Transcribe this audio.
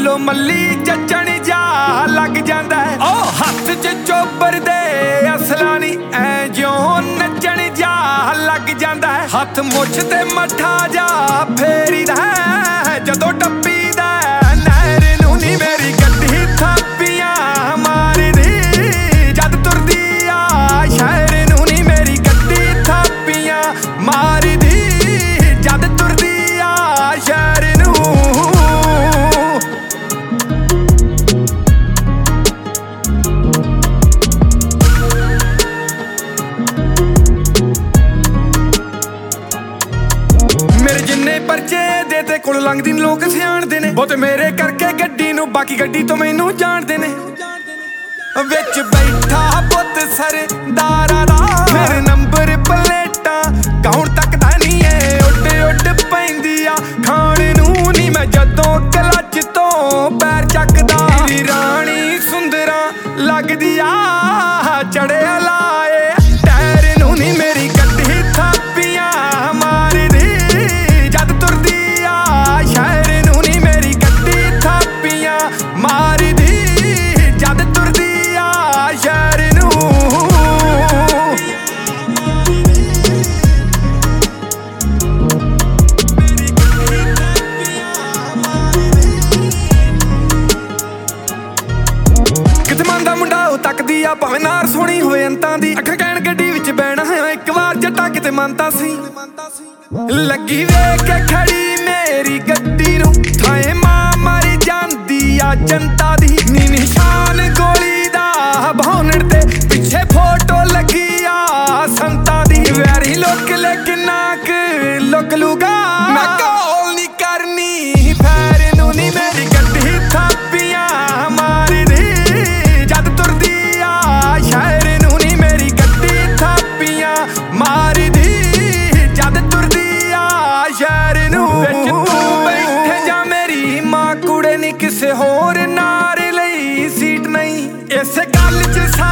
ਫੁੱਲੋ ਮੱਲੀ ਚੱਚਣ ਜਾ ਲੱਗ ਜਾਂਦਾ ਉਹ ਹੱਥ 'ਚ ਚੋਬਰ ਦੇ ਅਸਲਾਂ ਨੀ ਐ ਜਿਉਂ ਨੱਚਣ ਜਾ ਲੱਗ ਜਾਂਦਾ ਹੱਥ ਮੁੱਛ ਤੇ ਮੱਠਾ ਜਾ ਫੇਰੀਦਾ ਜਦੋਂ ਟੱਪੀਦਾ ਨਹਿਰ ਨੂੰ ਨੀ ਮੇਰੀ ਗੱਡੀ ਥਾਪੀਆਂ ਮਾਰਦੀ ਜਦ ਤੁਰਦੀ ਆ ਸ਼ਹਿਰ ਨੂੰ ਨੀ ਮੇਰੀ ਗੱਡੀ ਥਾਪੀਆਂ ਮਾਰਦੀ ਜਦ ਤੁਰਦੀ ਆ ਸ਼ਹਿਰ ਨੂੰ ਮੇਰੇ ਜਿੰਨੇ ਪਰਚੇ ਦੇ ਤੇ ਕੋਲ ਲੰਘਦੀ ਲੋਕ ਸਿਆਣਦੇ ਨੇ ਬਹੁਤੇ ਮੇਰੇ ਕਰਕੇ ਗੱਡੀ ਨੂੰ ਬਾਕੀ ਗੱਡੀ ਤੋਂ ਮੈਨੂੰ ਜਾਣਦੇ ਨੇ ਵਿੱਚ ਬੈਠਾ ਪੁੱਤ ਸਰਦਾਰਾਂ ਦਾ ਮੇਰੇ ਨੰਬਰ ਪਲੇਟਾਂ ਕੌਣ ਤੱਕਦਾ ਨਹੀਂ ਏ ਉੱਡ ਉੱਡ ਪੈਂਦੀ ਆ ਖਾਣ ਨੂੰ ਨੀ ਮੈਂ ਜਦੋਂ ਕਲੱਚ ਤੋਂ ਪੈਰ ਚੱਕਦਾ ਮੇਰੀ ਰਾਣੀ ਸੁੰਦਰਾਂ ਲੱਗਦੀ ਆ ਚੜਿਆ ਲਾਏ ਟਾਇਰ ਨੂੰ ਨੀ ਮੇਰੀ ਗੱਡੀ ਥਾਪੀਆਂ ਮਾਰਦੀ ਜਦ ਤੁਰਦੀ ਆ ਸ਼ਹਿਰ ਨੂੰ ਨੀ ਮੇਰੀ ਗੱਡੀ ਥਾਪੀਆਂ ਮਾਰਦੀ ਜਦ ਤੁਰਦੀ ਆ ਸ਼ਹਿਰ ਨੂੰ ਕਿਤੇ ਮਨ ਦਾ ਮੁੰਡਾ ਉਹ ਤੱਕਦੀ ਆ ਭਾਵੇਂ ਨਾਰ ਸੋਹਣੀ ਹੋਵੇ ਅੰਤਾਂ ਦੀ ਅੱਖਾਂ ਕਹਿਣ ਗੱਡੀ ਵਿੱਚ ਬਹਿਣਾ ਹੈ ਇੱਕ ਵਾਰ ਜੱਟਾ ਕਿਤੇ ਮੰਨਤਾ ਸੀ ਲੱਗੀ ਵੇਖ ਕੇ ਖੜੀ ਮੇਰੀ ਗੱਡੀ ਨੂੰ ਥਾਏ ਮਾਂ ਮਰ ਜਾਂਦੀ ਆ ਜਨਤਾ ਦੀ ਨੀ ਨਿਸ਼ਾਨ ਗੋਲੀ ਦਾ ਭੌਨਣ ਤੇ ਪਿੱਛੇ ਫੋਟੋ ਲੱਗੀ ਆ ਸੰਤਾਂ ਦੀ ਵੈਰੀ ਲੋਕ ਲੇਕਿਨ ਲੁਕ ਲੂਗਾ ਮੈਂ ਕੋਲ ਨੀ ਕਰਨੀ ਫੈਰ ਨੂੰ ਨੀ ਮੇਰੀ ਗੱਡੀ ਥਾਪੀਆਂ ਮਾਰਦੀ ਜਦ ਤੁਰਦੀ ਆ ਸ਼ਹਿਰ ਨੂੰ ਨੀ ਮੇਰੀ ਗੱਡੀ ਥਾਪੀਆਂ ਮਾਰਦੀ ਜਦ ਤੁਰਦੀ ਆ ਸ਼ਹਿਰ ਨੂੰ ਵਿੱਚ ਤੂੰ ਬੈਠੇ ਜਾ ਮੇਰੀ ਮਾਂ ਕੁੜੇ ਨੀ ਕਿਸੇ ਹੋਰ ਨਾਰ ਲਈ ਸੀਟ ਨਹੀਂ ਇਸ ਗੱਲ 'ਚ